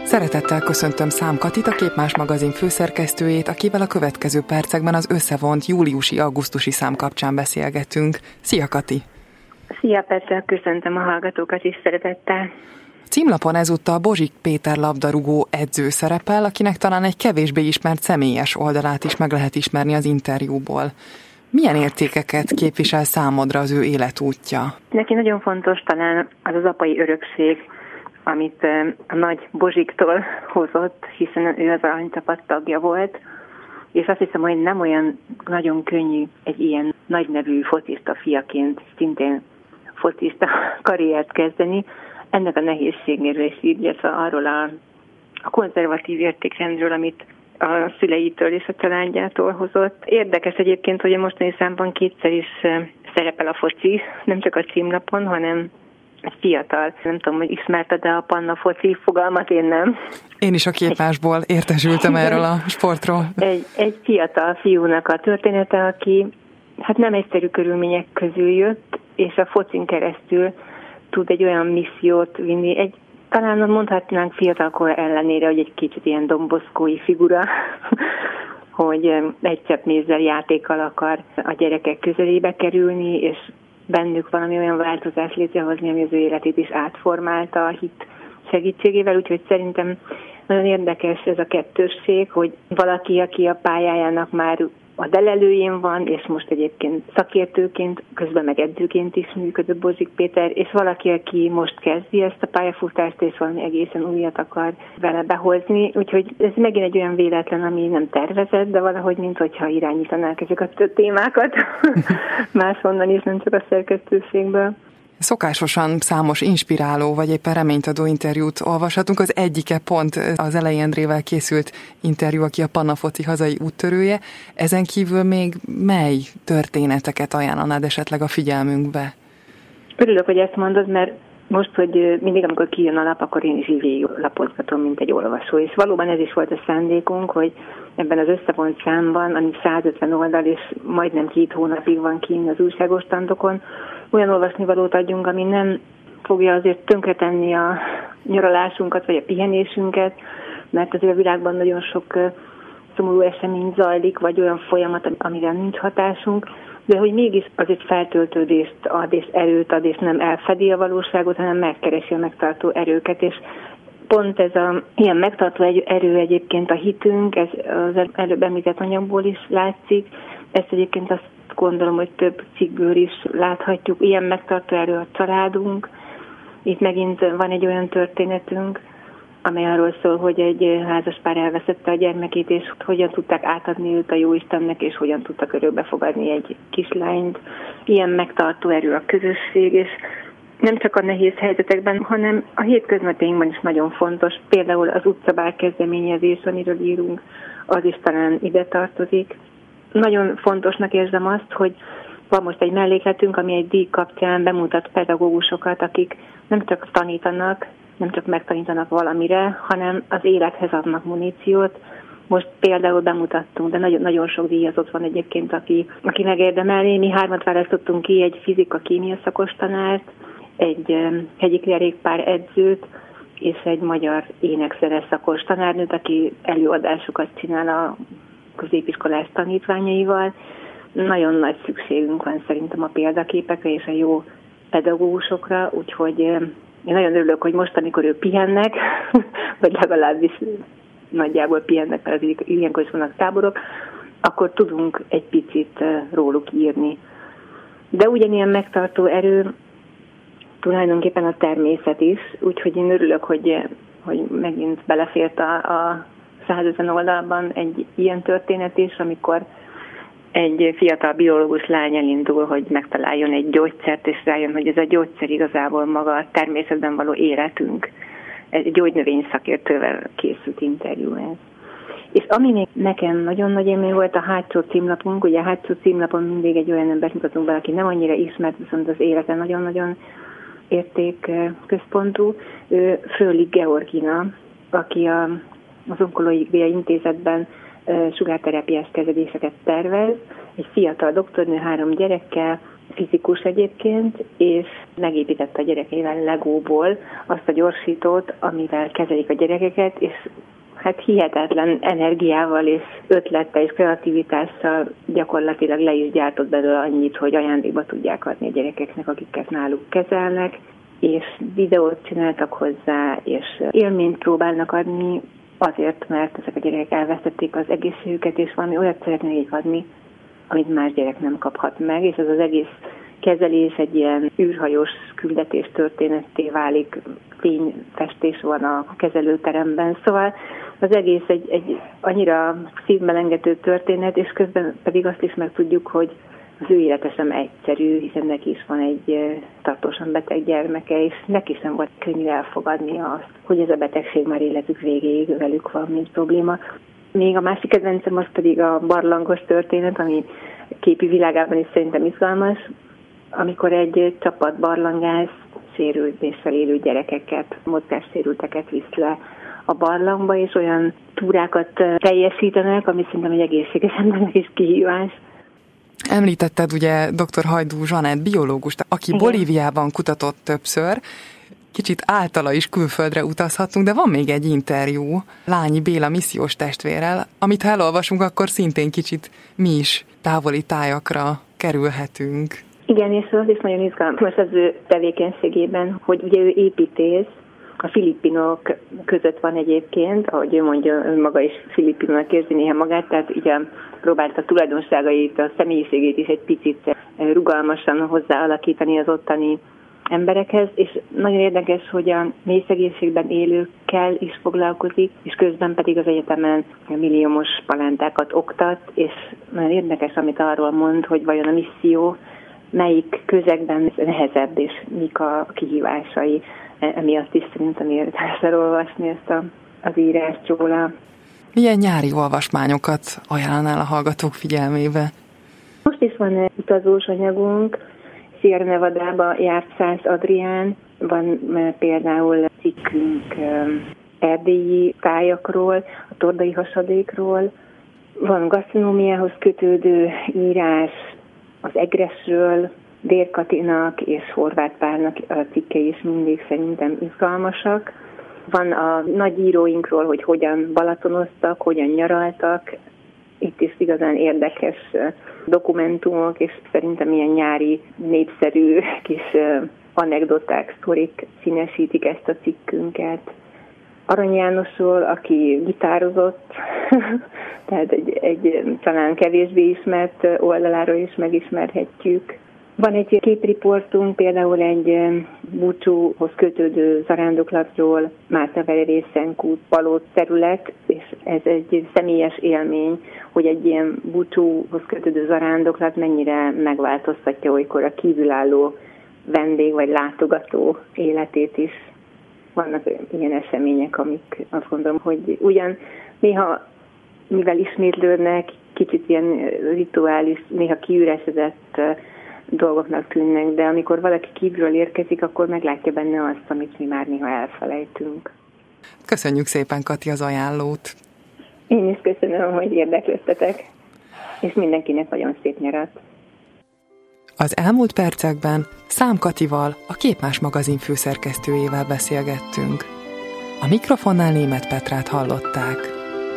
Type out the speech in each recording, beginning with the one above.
Szeretettel köszöntöm Szám Katit, a Képmás magazin főszerkesztőjét, akivel a következő percekben az összevont júliusi-augusztusi szám kapcsán beszélgetünk. Szia, Kati! Szia, Petra! Köszöntöm a hallgatókat is szeretettel! A címlapon ezúttal Bozsik Péter labdarúgó edző szerepel, akinek talán egy kevésbé ismert személyes oldalát is meg lehet ismerni az interjúból. Milyen értékeket képvisel számodra az ő életútja? Neki nagyon fontos talán az apai örökség, amit a nagy Bozsiktól hozott, hiszen ő az aranycsapat tagja volt, és azt hiszem, hogy nem olyan nagyon könnyű egy ilyen nagynevű focista fiaként szintén focista karriert kezdeni. Ennek a nehézségéről is így, illetve arról a konzervatív értékrendről, amit a szüleitől és a családjától hozott. Érdekes egyébként, hogy a mostani számban kétszer is szerepel a foci, nem csak a címlapon, hanem egy fiatal. Nem tudom, hogy ismerted-e a Panna foci fogalmat, én nem. Én is a Képmásból értesültem erről a sportról. Egy fiatal fiúnak a története, aki hát nem egyszerű körülmények közül jött, és a focin keresztül tud egy olyan missziót vinni, talán mondhatnánk fiatalkor ellenére, hogy egy kicsit ilyen domboszkói figura, hogy egy csepp mézzel játékkal akar a gyerekek közelébe kerülni, és bennük valami olyan változást létrehozni, ami az ő életét is átformálta a hit segítségével, úgyhogy szerintem nagyon érdekes ez a kettősség, hogy valaki, aki a pályájának már a delelőjén van, és most egyébként szakértőként, közben meg edzőként is működött Bozsik Péter, és valaki, aki most kezdi ezt a pályafutást, és valami egészen újat akar vele behozni. Úgyhogy ez megint egy olyan véletlen, ami nem tervezett, de valahogy minthogyha irányítanák ezeket a témákat máshonnan is, nem csak a szerkesztőségből. Szokásosan számos inspiráló vagy éppen reménytadó interjút olvashatunk. Az egyike pont az Elei Endrével készült interjú, aki a Panna foci hazai úttörője. Ezen kívül még mely történeteket ajánlanád esetleg a figyelmünkbe? Örülök, hogy ezt mondod, mert most, hogy mindig, amikor kijön a lap, akkor én is így lapozgatom, mint egy olvasó. És valóban ez is volt a szándékunk, hogy ebben az összevont számban, ami 150 oldal, és majdnem 2 hónapig van kint az újságos standokon, olyan olvasnivalót adjunk, ami nem fogja azért tönkretenni a nyaralásunkat, vagy a pihenésünket, mert azért a világban nagyon sok szomorú esemény zajlik, vagy olyan folyamat, amire nincs hatásunk, de hogy mégis azért feltöltődést ad, és erőt ad, és nem elfedi a valóságot, hanem megkeresi a megtartó erőket, és pont ez ilyen megtartó erő egyébként a hitünk, ez az előbb említett anyagból is látszik, ezt egyébként azt gondolom, hogy több cikkből is láthatjuk, ilyen megtartó erő a családunk. Itt megint van egy olyan történetünk, amely arról szól, hogy egy házaspár elveszette a gyermekét, és hogyan tudták átadni őt a Jóistennek, és hogyan tudtak örökbe fogadni egy kislányt. Ilyen megtartó erő a közösség, és nem csak a nehéz helyzetekben, hanem a hétköznapjainkban is nagyon fontos. Például az utcabár kezdeményezés, amiről írunk, az is talán ide tartozik. Nagyon fontosnak érzem azt, hogy van most egy mellékletünk, ami egy díj kapcsán bemutat pedagógusokat, akik nem csak tanítanak, nem csak megtanítanak valamire, hanem az élethez adnak muníciót. Most például bemutattunk, de nagyon, nagyon sok díjazott van egyébként, aki megérdemelné. Mi 3 választottunk ki, egy fizika-kémia szakos tanárt, egy hegyi kerékpár edzőt, és egy magyar énekszeres szakos tanárnőt, aki előadásokat csinál a középiskolás tanítványaival. Nagyon nagy szükségünk van szerintem a példaképekre és a jó pedagógusokra, úgyhogy én nagyon örülök, hogy most, amikor ők pihennek, vagy legalábbis nagyjából pihennek, mert az ilyenkor is vannak táborok, akkor tudunk egy picit róluk írni. De ugyanilyen megtartó erő tulajdonképpen a természet is, úgyhogy én örülök, hogy megint belefért a 150 oldalban egy ilyen történet is, amikor egy fiatal biológus lány elindul, hogy megtaláljon egy gyógyszert, és rájön, hogy ez a gyógyszer igazából maga a természetben való életünk. Egy gyógynövény szakértővel készült interjú ez. És ami még nekem nagyon nagy élmény volt a hátsó címlapunk, ugye a hátsó címlapon mindig egy olyan embert mutatunk be, aki nem annyira ismert, viszont az élete nagyon-nagyon értékközpontú. Fröhlich Georgina, aki az Onkológiai Intézetben sugárterápiás kezeléseket tervez, egy fiatal doktornő 3 gyerekkel, fizikus egyébként, és megépítette a gyerekeivel Legóból azt a gyorsítót, amivel kezelik a gyerekeket, és hát hihetetlen energiával és ötlettel és kreativitással gyakorlatilag le is gyártott belőle annyit, hogy ajándékba tudják adni a gyerekeknek, akiket náluk kezelnek, és videót csináltak hozzá, és élményt próbálnak adni, azért, mert ezek a gyerekek elvesztették az egészségüket, és valami olyat szeretnék adni, amit más gyerek nem kaphat meg, és ez az egész kezelés egy ilyen űrhajós küldetés történetté válik, fényfestés van a kezelőteremben, szóval az egész egy annyira szívmelengető történet, és közben pedig azt is megtudjuk, hogy az ő élete sem egyszerű, hiszen neki is van egy tartósan beteg gyermeke, és neki sem volt könnyű elfogadnia azt, hogy ez a betegség már életük végéig velük van, mint probléma. Még a másik kedvencem az pedig a barlangos történet, ami képi világában is szerintem izgalmas, amikor egy csapat barlangász sérüléssel élő gyerekeket, mozgássérülteket visz le a barlangba, és olyan túrákat teljesítenek, ami szerintem egy egészséges embernek is kihívás. Említetted ugye dr. Hajdú Zsanett biológust, aki igen, Bolíviában kutatott többször, kicsit általa is külföldre utazhatunk, de van még egy interjú Lányi Béla missziós testvérrel, amit ha elolvasunk, akkor szintén kicsit mi is távoli tájakra kerülhetünk. Igen, és az is nagyon izgalmas az ő tevékenységében, hogy ugye ő építész, a filipinok között van egyébként, ahogy ő mondja, maga is filipinónak érzi néha magát, tehát ugye próbálta a tulajdonságait, a személyiségét is egy picit rugalmasan hozzáalakítani az ottani emberekhez, és nagyon érdekes, hogy a mély szegénységben élőkkel is foglalkozik, és közben pedig az egyetemen milliómos palántákat oktat, és nagyon érdekes, amit arról mond, hogy vajon a misszió melyik közegben nehezebb, és mik a kihívásai. Emiatt is szerintem érdemes elolvasni ezt az írást róla. Milyen nyári olvasmányokat ajánlanál a hallgatók figyelmébe? Most is van egy utazós anyagunk, Sierra Nevadába járt Szász Adrián, van például cikkünk erdélyi tájakról, a tordai hasadékról, van gasztronómiához kötődő írás az egresről, Dér Katinak és Horváth Pálnak a cikkei is mindig szerintem izgalmasak. Van a nagy íróinkról, hogy hogyan balatonoztak, hogyan nyaraltak. Itt is igazán érdekes dokumentumok, és szerintem ilyen nyári, népszerű kis anekdoták, sztorik színesítik ezt a cikkünket. Arany Jánosról, aki gitározott, tehát egy talán kevésbé ismert oldaláról is megismerhetjük. Van egy képriportunk, például egy búcsúhoz kötődő zarándoklatról, Márta-Verérészenkút Palóc terület, és ez egy személyes élmény, hogy egy ilyen búcsúhoz kötődő zarándoklat mennyire megváltoztatja olykor a kívülálló vendég vagy látogató életét is. Vannak ilyen események, amik azt gondolom, hogy ugyan néha, mivel ismétlődnek, kicsit ilyen rituális, néha kiüresedett dolgoknak tűnnek, de amikor valaki kívülről érkezik, akkor meglátja benne azt, amit mi már néha elfelejtünk. Köszönjük szépen, Kati, az ajánlót! Én is köszönöm, hogy érdeklődtetek, és mindenkinek nagyon szép nyarat! Az elmúlt percekben Szám Katival, a Képmás magazin főszerkesztőjével beszélgettünk. A mikrofonnál Németh Petrát hallották.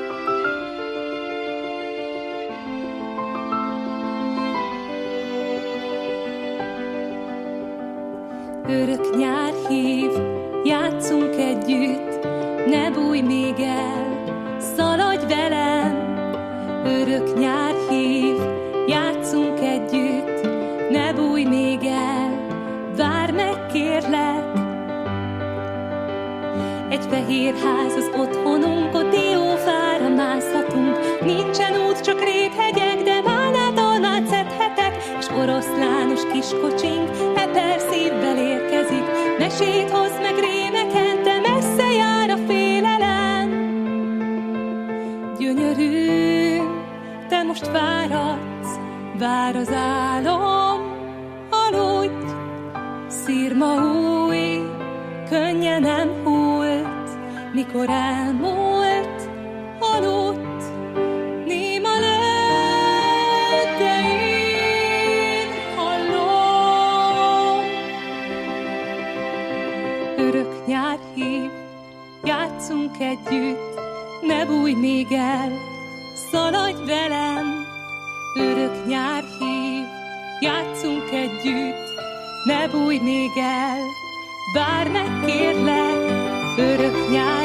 Örök nyár hív, játszunk együtt, ne bújj még el, szaladj velem. Örök nyár hív, játszunk együtt, ne bújj még el, várj meg kérlek. Egy fehér ház az otthonunk, ott diófára mászhatunk, nincsen út, csak réthegyek, de málnát almát szedhetek, és oroszlános kiskocsink eper szívvel érkezik, mesét hoz meg rémeket, de messze jár a félelem. Gyönyörű, te most váradsz, vár az álom, aludj, szirma új, könnyen nem hult, mikor elmúlt, aludt, néma lett, de én hallom. játszunk együtt, ne bújj még el, szaladj velem, örök nyár hív, játszunk együtt, ne bújj még el, várj meg kérlek, örök nyár